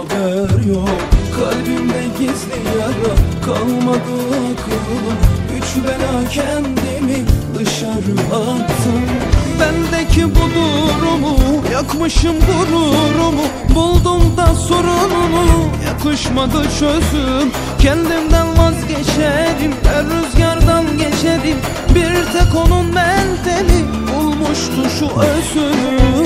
haber yok. Kalbimde gizli yara kalmadı aklım. Güç bela kendimi dışarı attım. Bendeki bu durumu yakmışım gururumu. Buldum da sorununu yakışmadı çözüm. Kendimden vazgeçerim, her rüzgardan geçerim. Bir tek onun mentali bulmuştu şu özünü.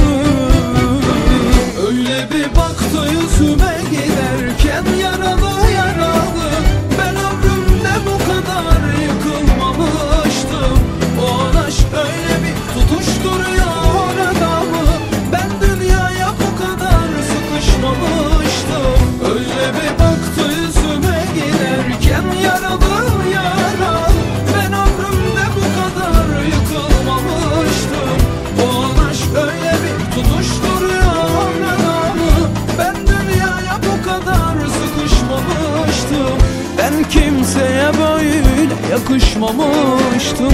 Öyle bir baktı yüzüme giderken yaralı yaralı. Ben ömrümde bu kadar yıkılmamıştım. O aşk öyle bir tutuşturuyor adamı. Ben dünyaya bu kadar sıkışmamıştım. Öyle bir baktı yüzüme giderken yaralı yaralı. Ben ömrümde bu kadar yıkılmamıştım. O aşk öyle bir tutuşturuyor adamı. Ben dünyaya bu kadar sıkışmamıştım. Ben kimseye böyle yakışmamıştım.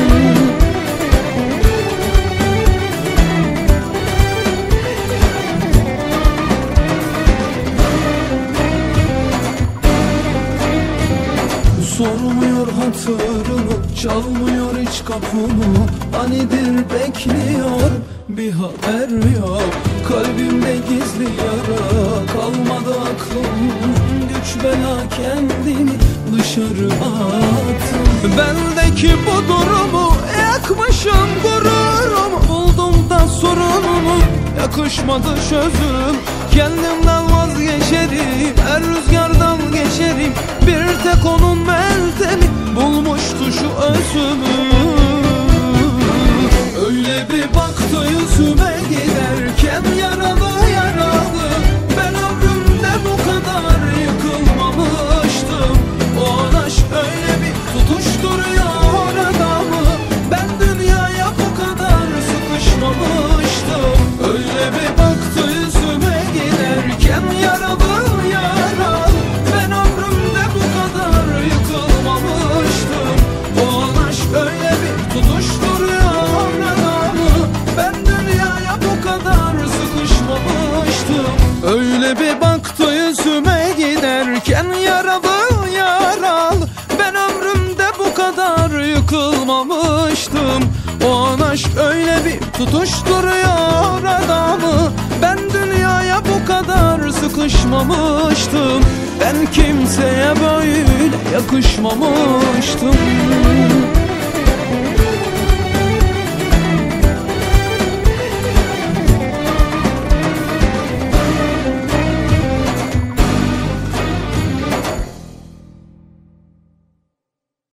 Sormuyor hatırını, çalmıyor hiç kapımı. Hanidir bekliyor, bir haber yok. Kalbimde gizli yara kalmadı aklım. Güç bela kendimi dışarı attım. Bendeki bu durumu yakmışım gururumu. Buldum da sorununu yakışmadı çözüm. Kendimden vazgeçerim, her rüzgardan geçerim. Bir tek onun meltemi bulmuştu şu özümü. Öyle bir baktı yüzüme giderken yaralı yaralı. Ben ömrümde bu kadar yıkılmamıştım. O aşk öyle bir tutuşturuyor adamı. Ben dünyaya bu kadar sıkışmamıştım. Öyle bir baktı yüzüme giderken yaralı yaralı. Ben ömrümde bu kadar yıkılmamıştım. O aşk öyle bir tutuşturuyor adamı. Ben dünyaya bu kadar sıkışmamıştım. Öyle bir baktı yüzüme giderken yaralı yaralı. Ben ömrümde bu kadar yıkılmamıştım. O aşk öyle bir tutuşturuyor adamı. Ben dünyaya bu kadar sıkışmamıştım. Ben kimseye böyle yakışmamıştım.